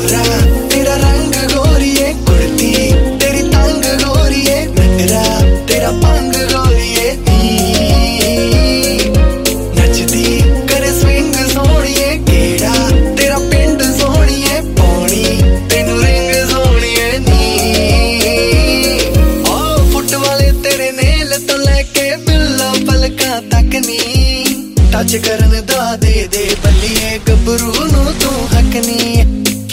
गोरा तेरा रंग गोरिए, कुर्ती तेरी तंग गोरिए, नखरा तेरा पंग गोरिए, नचदी करे स्विंग सोनिए, केड़ा तेरा पिंड सोनिए, पौनी तेनू रिंग सोनिए नी। ओ फुट वाले तेरे नेल तो लेके बिल्लो पलका तक नी, टच करन दा दे दे बल्लिए गबरू नू तू हक नी।